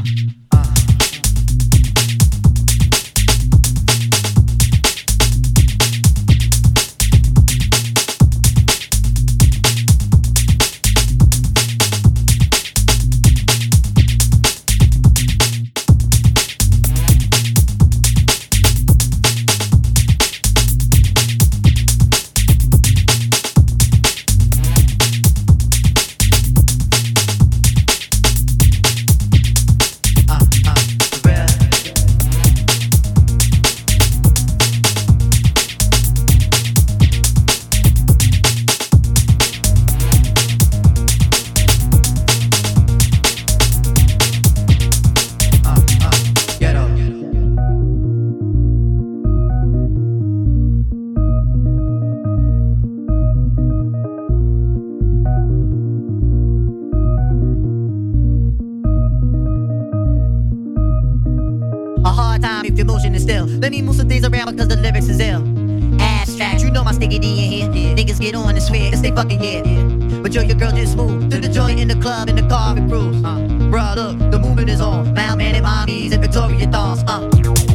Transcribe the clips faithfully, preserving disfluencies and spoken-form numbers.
If your motion is still, let me move some things around because the lyrics is ill. Abstract, you know my sticky D in here. Niggas get on the sphere, cause they fucking yeah. But yo, your girl just moved to the joint in the club, in the car with cruise. Uh, bruh, look, the movement is on. Loud man and mommies and Victoria dolls. Uh.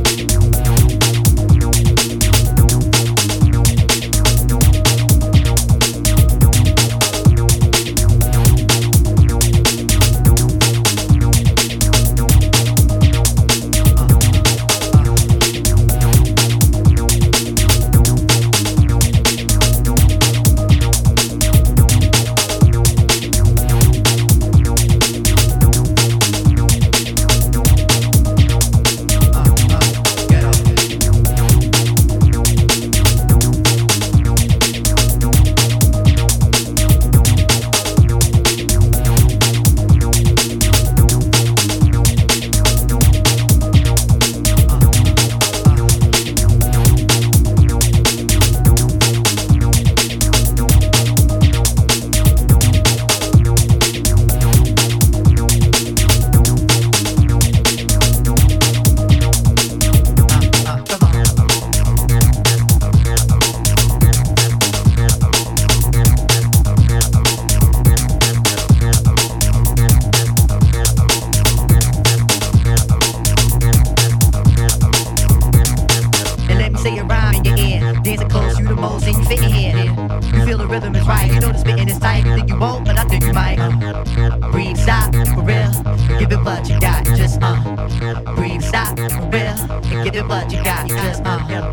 Say a rhyme in your ear, dancing close, you the most, and you fit in here. You feel the rhythm is right, you know the spitting is tight. You think you won't, but I think you might. Uh, breathe, stop, for real, give it what you got. Just uh, breathe, stop, for real, and give it what you got. Just uh.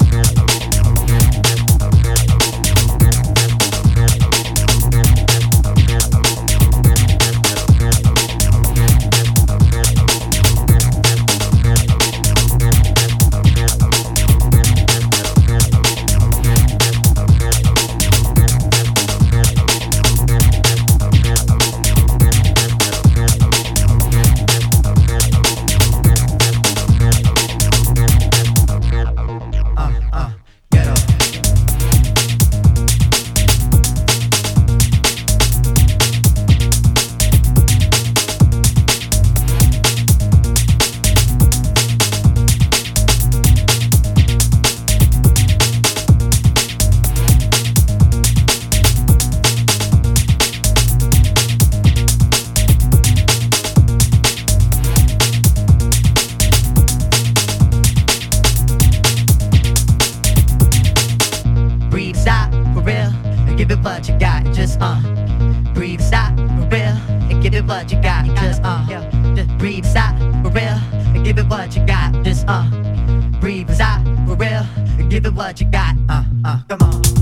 Give it what you got, just uh breathe, stop, for real, and give it what you got, just uh just breathe, stop, for real, and give it what you got, just uh breathe, stop, for real, and give it what you got, uh uh come on.